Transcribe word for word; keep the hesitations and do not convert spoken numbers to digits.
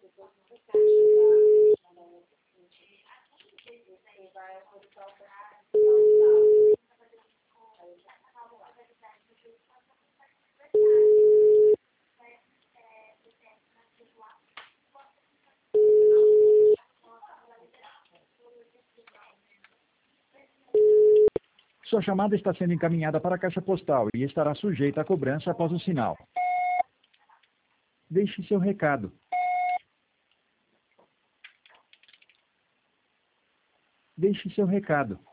Sua chamada está sendo encaminhada para a caixa postal e estará sujeita a cobrança após o sinal. Deixe seu recado. Deixe seu recado.